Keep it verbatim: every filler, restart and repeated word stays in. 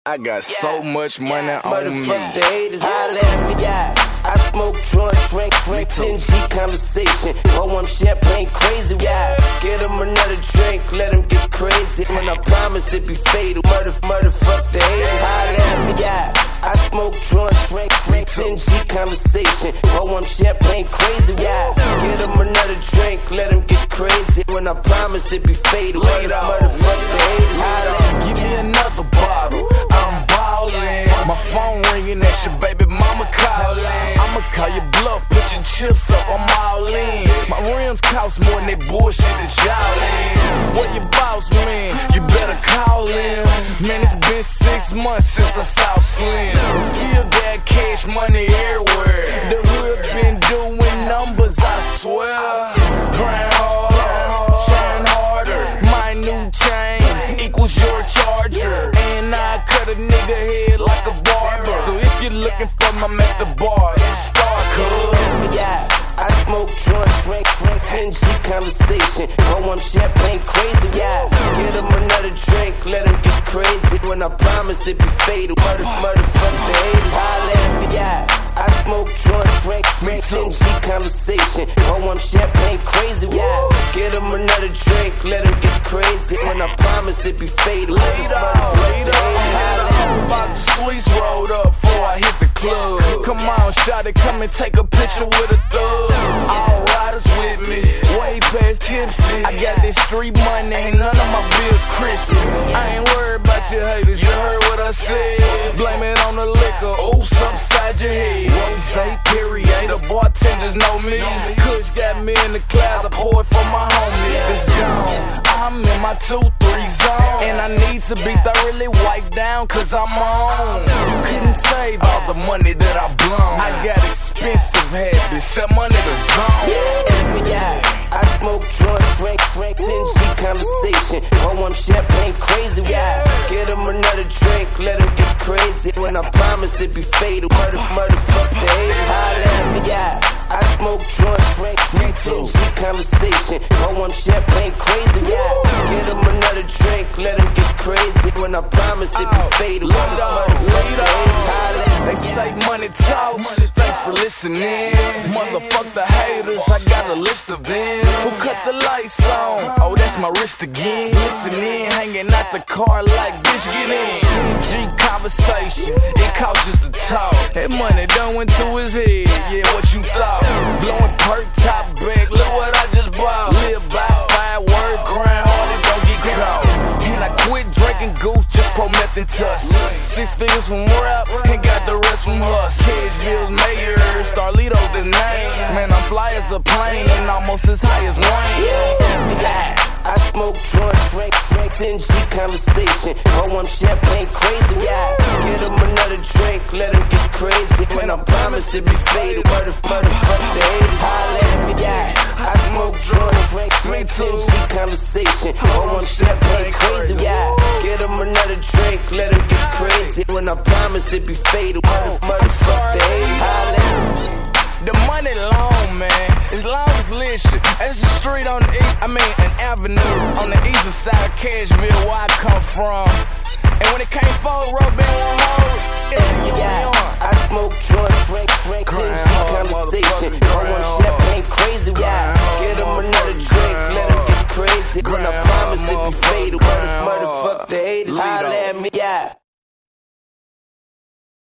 I got yeah. so much money yeah. on me. Motherfuck the haters, holla at me, yeah. I smoke, drunk, drink, drink, ten G conversation. Oh, I'm champagne crazy, yeah. Get him another drink, let him get crazy. When I promise it be fatal, mother, motherfuck the haters, holla at me, yeah. I smoke, drunk, drink, drink, ten G conversation. Oh, I'm champagne crazy, yeah. Get him another drink, let him get crazy. When I promise it be fatal, mother, motherfuck the haters, holla at me. Give me another bottle, I'm ballin'. My phone ringing, that's your baby mama callin'. I'ma call your bluff, put your chips up, I'm all in. My rims cost more than that bullshit that y'all in. What your boss, man? You better call him. Man, it's been six months since I saw Slim. Still got cash money everywhere. The hood been doing numbers, I swear. Grind hard, shine harder. My new chain equals your charger. And I cut a nigga head like a barber. So if you're looking for my at the bar, start cuz. Yeah, I smoke, drunk, drink, drink, ten G conversation. Oh, I'm champagne crazy, yeah. Get him another drink, let him get crazy. When I promise it be fatal, mother, motherfuck the haters, holla at me, yeah. I smoke, drunk, drink, drink, ten G conversation. Oh, I'm champagne crazy, yeah. Get him another drink, let him get crazy. When I promise it be fatal, later, later. Box of sweets rolled up before I hit the club. Come on, shawty, come and take a picture with a thug. All riders with me, way past tipsy. I got this street money, ain't none of my bills crispy. I ain't worried about your haters, you heard what I said. Blame it on the liquor, oops, upside your head. Rose, Perrier, the bartenders know me. Kush got me in the clouds, I pour it for my homies. It's gone, I'm in my two three zone. And I need to be thoroughly wiped down, cause I'm on. You couldn't save all the money that I blown. I got expensive habits, set money to zone. Yeah, I smoke, drunk, drink, drink, ten G conversation. Oh, I'm champagne crazy, yeah. Get him another drink, let him get crazy. When I promise it be fatal, mother, motherfuck the haters, holla at me, yeah. I smoke, drunk, drink, drink, ten G conversation. Oh, I'm champagne crazy, yeah. Get him another drink, let him get crazy. When I promise it be fatal, mother, motherfuck the haters, holla at me. They say money talk, thanks for listening. Motherfuck the haters, I got a list of them. Who cut the lights on? Oh, that's my wrist again. Listening, hanging out the car like, bitch, get in. ten G conversation, it costs just to talk. That money done went to his head, yeah, what you thought? Blowing perk top back, look what I just bought. Live by five words, grind hard and don't get caught. And I quit drinking goose, just pour meth and tuss. Six figures from rap, and got the rest from Hus. Cashville's mayor, Starlito's the name. Man, I'm fly as a plane and almost as high as Wayne. Yeah. I smoke, drunk, drink, drink, ten G conversation. Oh, I'm champagne crazy, yeah. Get him another drink, let him get crazy. When I promise it be fatal, mother, motherfuck the haters, holla at me, yeah. I smoke, drunk, drink, drink, ten G conversation. Oh, I'm champagne crazy, yeah. Get him another drink, let him get crazy. When I promise it be fatal, mother, motherfuck the haters, holla at me. The money long, man, as long as listen. That's the street on the east, I mean an avenue on the eastern side of Cashville where I come from. And when it came forward